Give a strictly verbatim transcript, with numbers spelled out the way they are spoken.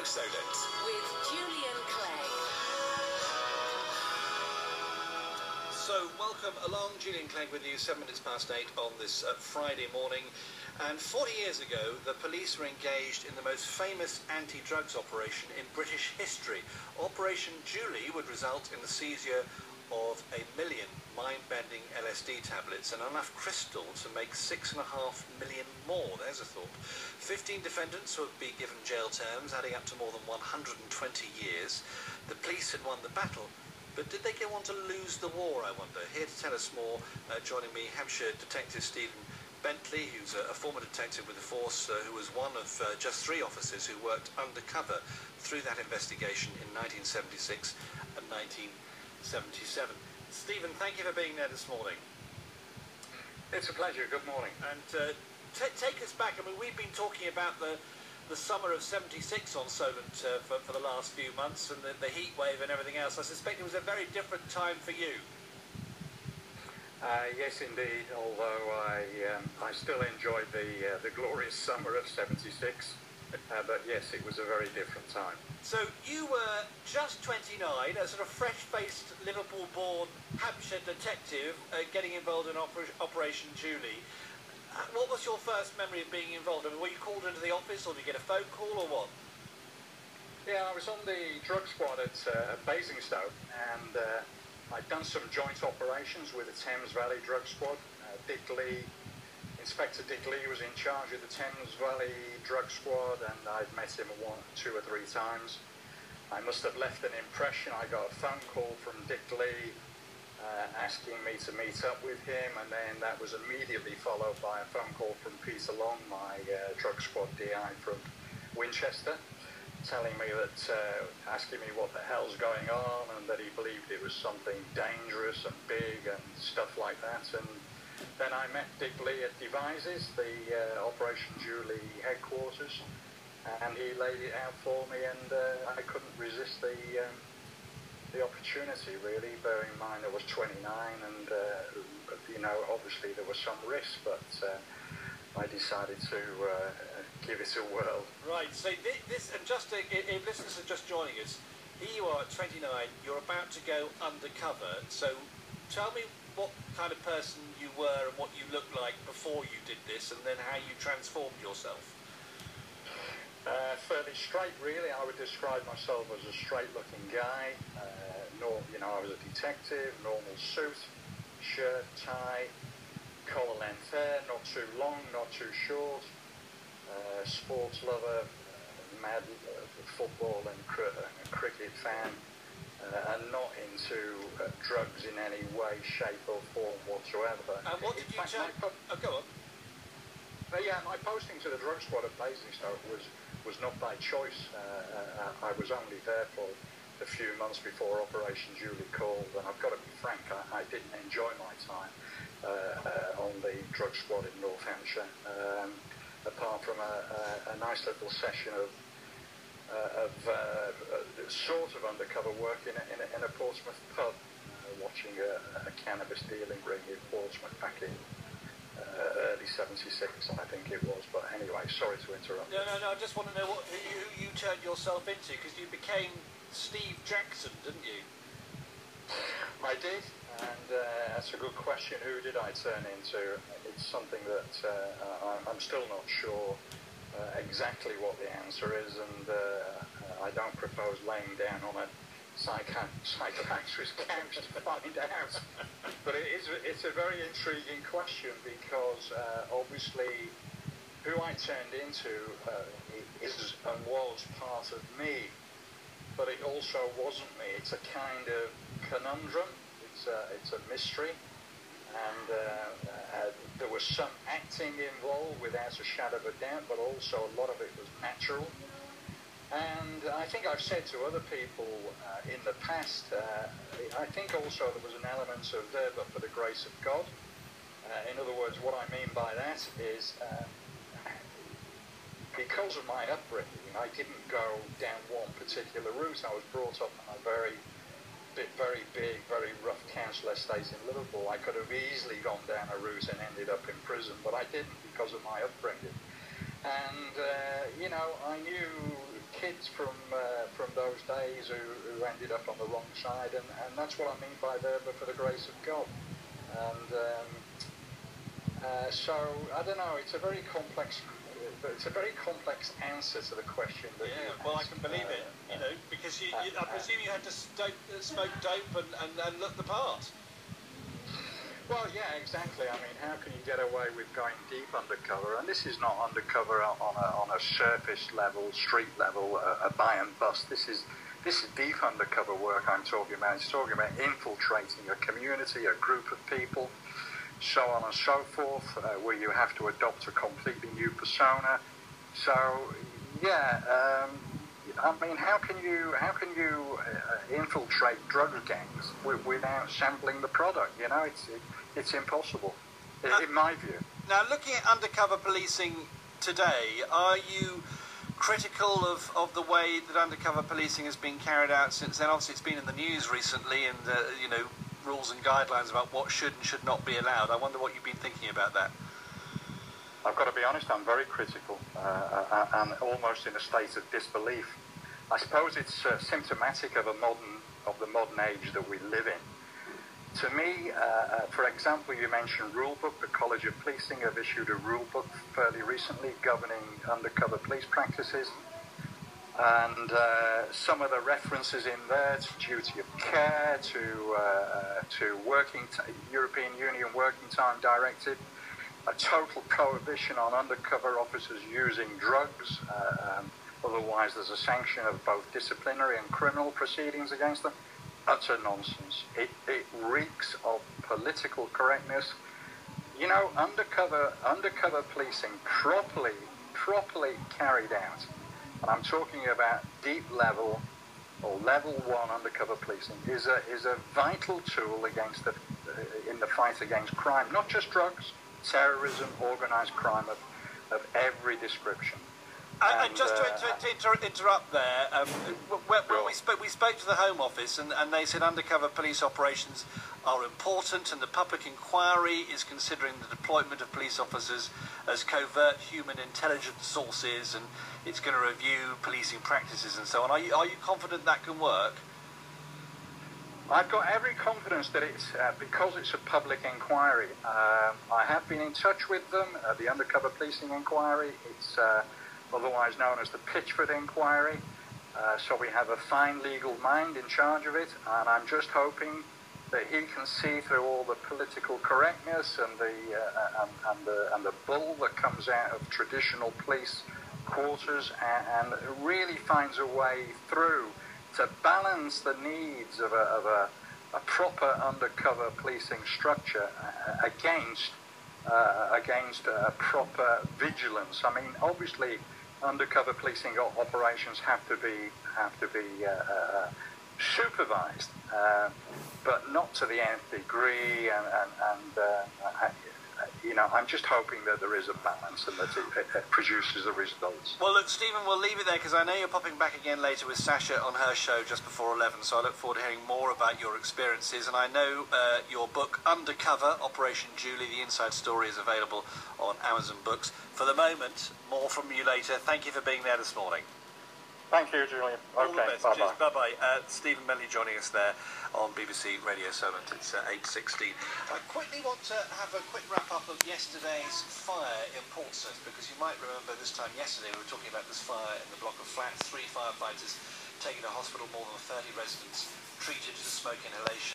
Morning Solent with Julian Clegg. So, welcome along, Julian Clegg with you, seven minutes past eight on this uh, Friday morning. And forty years ago, the police were engaged in the most famous anti-drugs operation in British history. Operation Julie would result in the seizure of a million mind-bending L S D tablets and enough crystal to make six and a half million more. There's a thought. Fifteen defendants would be given jail terms, adding up to more than one hundred twenty years. The police had won the battle, but did they go on to lose the war, I wonder? Here to tell us more, uh, joining me, Hampshire Detective Stephen Bentley, who's a, a former detective with the force, uh, who was one of uh, just three officers who worked undercover through that investigation in nineteen seventy-six and nineteen seventy-seven. Stephen, thank you for being there this morning. It's a pleasure. Good morning. And uh, take us back. I mean, we've been talking about the the summer of seventy-six on Solent uh, for, for the last few months, and the, the heat wave and everything else. I suspect it was a very different time for you. Uh, yes, indeed. Although I um, I still enjoyed the uh, the glorious summer of seventy-six, uh, but yes, it was a very different time. So you were just twenty-nine, a sort of fresh-faced Liverpool-born Hampshire detective, uh, getting involved in Oper Operation Julie. Uh, what was your first memory of being involved? I mean, were you called into the office, or did you get a phone call, or what? Yeah, I was on the drug squad at, uh, at Basingstoke, and uh, I'd done some joint operations with the Thames Valley Drug Squad. Uh, Dick Lee, Inspector Dick Lee was in charge of the Thames Valley Drug Squad, and I'd met him one, two or three times. I must have left an impression. I got a phone call from Dick Lee uh, asking me to meet up with him, and then that was immediately followed by a phone call from Peter Long, my uh, drug squad D I from Winchester, telling me that, uh, asking me what the hell's going on, and that he believed it was something dangerous and big and stuff like that. And then I met Dick Lee at Devizes, the uh, Operation Julie headquarters, and he laid it out for me, and uh, I couldn't resist the um, the opportunity, really, bearing in mind I was twenty-nine, and uh, you know, obviously there was some risk, but uh, I decided to uh, give it a whirl. Right, so this, and just to, if listeners are just joining us, here you are at twenty-nine, you're about to go undercover, so tell me what kind of person you were and what you looked like before you did this, and then how you transformed yourself. Uh, fairly straight, really. I would describe myself as a straight-looking guy. Uh, nor, you know, I was a detective, normal suit, shirt, tie, collar length hair, not too long, not too short. Uh, sports lover, uh, mad uh, football and, cr and cricket fan. Uh, and not into uh, drugs in any way, shape or form whatsoever. And what did in you fact, turn... Oh, go on. Uh, yeah, my posting to the drug squad at Basingstoke was, was not by choice. Uh, uh, I was only there for a few months before Operation Julie called, and I've got to be frank, I, I didn't enjoy my time uh, uh, on the drug squad in North Hampshire, um, apart from a, a, a nice little session of Uh, of uh, uh, sort of undercover work in a, in a, in a Portsmouth pub, uh, watching a, a cannabis dealing ring in Portsmouth back in uh, early seventy-six, I think it was. But anyway, sorry to interrupt. No, no, no, I just want to know what, who, you, who you turned yourself into, because you became Steve Jackson, didn't you? I did, and uh, that's a good question. Who did I turn into? It's something that uh, I'm still not sure Uh, exactly what the answer is, and uh, I don't propose laying down on a psychi psychiatrist's couch to find out. But it is, it's a very intriguing question, because uh, obviously who I turned into uh, is and was part of me, but it also wasn't me. It's a kind of conundrum. It's a, it's a mystery. And uh, uh, there was some acting involved, without a shadow of a doubt, but also a lot of it was natural. And I think I've said to other people uh, in the past, uh, I think also there was an element of there, but for the grace of God. Uh, in other words, what I mean by that is, uh, because of my upbringing, I didn't go down one particular route. I was brought up in a very very big, very rough council estate in Liverpool. I could have easily gone down a route and ended up in prison, but I didn't because of my upbringing. And, uh, you know, I knew kids from uh, from those days who, who ended up on the wrong side, and, and that's what I mean by the but for the grace of God. And um, uh, so I don't know. It's a very complex. It's a very complex answer to the question. That Yeah, you well, I asked. can believe it. You know, because you, you, I presume you had to dope, smoke dope and, and, and look the part. Well, yeah, exactly. I mean, how can you get away with going deep undercover? And this is not undercover on a on a surface level, street level, a, a buy and bust. This is this is deep undercover work I'm talking about. It's talking about infiltrating a community, a group of people, so on and so forth, uh, where you have to adopt a completely new persona. So, yeah, um, I mean, how can you how can you uh, infiltrate drug gangs w- without sampling the product? You know, it's it, it's impossible, in, Uh, in my view. Now, looking at undercover policing today, are you critical of, of the way that undercover policing has been carried out since then? Obviously, it's been in the news recently, and uh, you know, rules and guidelines about what should and should not be allowed. I wonder what you've been thinking about that. I've got to be honest, I'm very critical uh, uh, and almost in a state of disbelief. I suppose it's uh, symptomatic of a modern of the modern age that we live in. To me, uh, uh, for example, you mentioned rule book. The College of Policing have issued a rule book fairly recently governing undercover police practices. And uh, some of the references in there to duty of care, to uh, to working t- European Union Working Time Directive, a total prohibition on undercover officers using drugs. Uh, um, otherwise, there's a sanction of both disciplinary and criminal proceedings against them. Utter nonsense. It, it reeks of political correctness. You know, undercover undercover policing properly properly carried out, and I'm talking about deep level or level one undercover policing, is a is a vital tool against the uh, in the fight against crime, not just drugs, terrorism, organised crime of, of every description. And, And, and just to, uh, to, to inter- interrupt there, um, when, when Sure. we spoke, we spoke to the Home Office, and, and they said undercover police operations are important, and the public inquiry is considering the deployment of police officers as covert human intelligence sources, and it's going to review policing practices and so on. Are you are you confident that can work? I've got every confidence that it's, uh, because it's a public inquiry. Um, I have been in touch with them, uh, the Undercover Policing Inquiry. It's uh, otherwise known as the Pitchford Inquiry. Uh, so we have a fine legal mind in charge of it, and I'm just hoping that he can see through all the political correctness and the uh, and, and the and the bull that comes out of traditional police quarters, and, and really finds a way through to balance the needs of a, of a, a proper undercover policing structure uh, against uh, against a proper vigilance. I mean, obviously, undercover policing operations have to be have to be uh, uh, supervised, uh, but not to the nth degree. And, and, and uh, you know, I'm just hoping that there is a balance and that it, it produces the results. Well, look, Stephen, we'll leave it there because I know you're popping back again later with Sasha on her show just before eleven, so I look forward to hearing more about your experiences. And I know uh, your book, Undercover, Operation Julie, the inside story, is available on Amazon Books. For the moment, more from you later. Thank you for being there this morning. Thank you, Julian. All the Okay, best. bye-bye. Cheers. Bye-bye. Uh, Stephen Melley joining us there on B B C Radio Solent. It's uh, eight sixteen. I quickly want to have a quick wrap-up of yesterday's fire in Portsmouth, because you might remember this time yesterday we were talking about this fire in the block of flats. Three firefighters taken to hospital, more than thirty residents treated for smoke inhalation.